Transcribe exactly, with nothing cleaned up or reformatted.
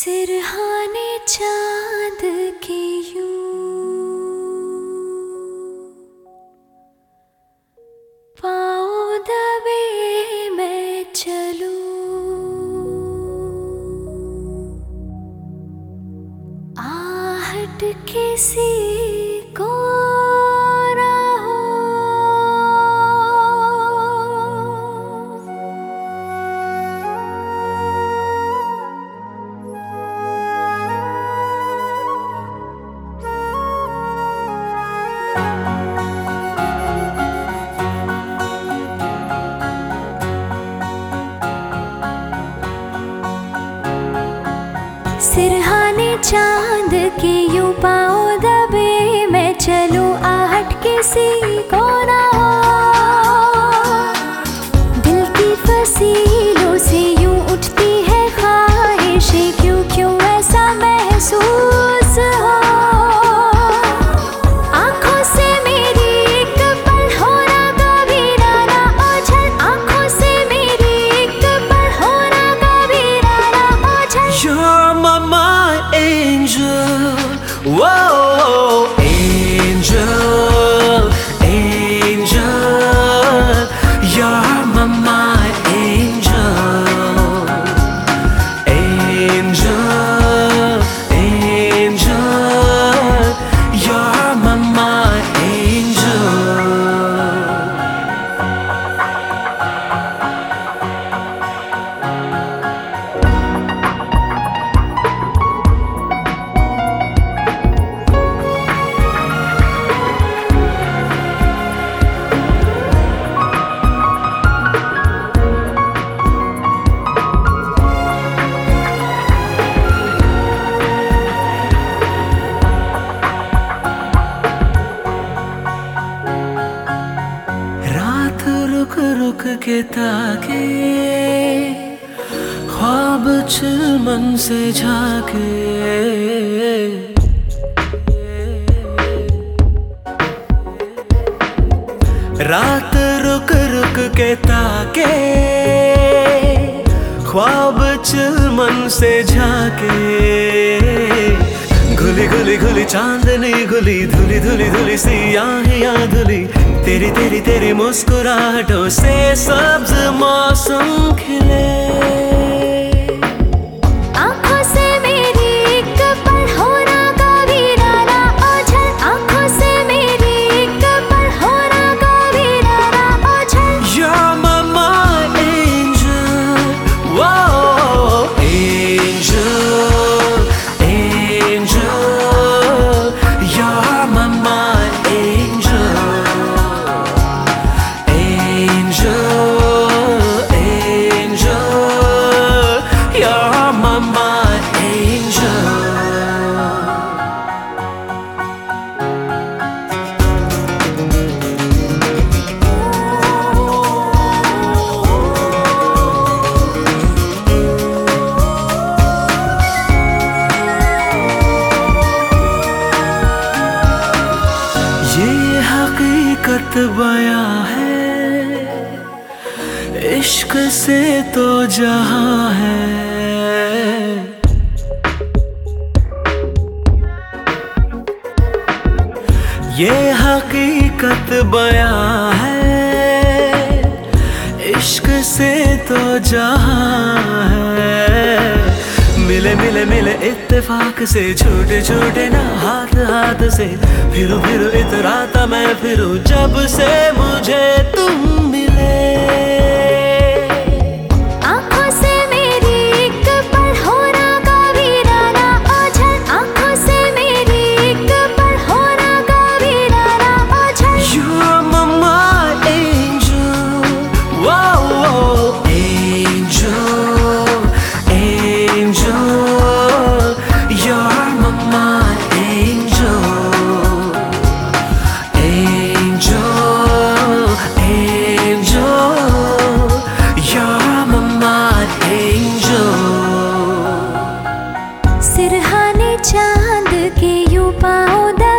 सिरहाने चांद के यूं पाँव दबे मैं चलूं, आहट किसी को ना हो, सिरहाने चांद के यूं पाँव दबे मैं चलूं, आहट किसी को ना हो। दिल की फसीलों से यूं उठती है ख्वाहिशें, क्यों क्यों ऐसा महसूस हो। आँखों से मेरी एक पल होना कभी ना ना ओझल, आँखों से मेरी एक पल होना कभी ना ना ओझल। You're my, my angel, whoa, angel, angel. You're my, my angel, angel, angel. You're my, my angel. रुक रुक के ताके, ख्वाब चिलमन से झाके। रात रुक रुक के ताके, ख्वाब चिलमन से झाके। घुली घुली घुली चांदनी घुली, धुली धुली धुली सियाहियां धुली। तेरी तेरी तेरी मुस्कुराहटों से सब्ज मौसम खिले। आँखों से मेरी एक पल होना कभी ना ना ओझल, आँखों से मेरी एक पल होना कभी ना ना ओझल। You're my, my angel, whoa, angel, angel. You're my, my angel, angel, angel. You're my, my angel. ये हकीकत बयां है, इश्क से तो जहां है। ये हकीकत बयां है, इश्क से तो जहां है। मिले मिले मिले इत्तेफाक से, झूठे झूठे ना हाथ हाथ से। फिरू फिरू इतराता मैं फिरू, जब से मुझे तुम मिले। आँखों से मेरी एक पल होना कभी ना ना ओझल, आँखों से मेरी एक पल होना कभी ना ना ओझल। You're my, my angel, whoa, whoa, angel, angel. You're my, my angel, angel, angel. You're my, my angel. सिरहाने चांद के यूं पाँव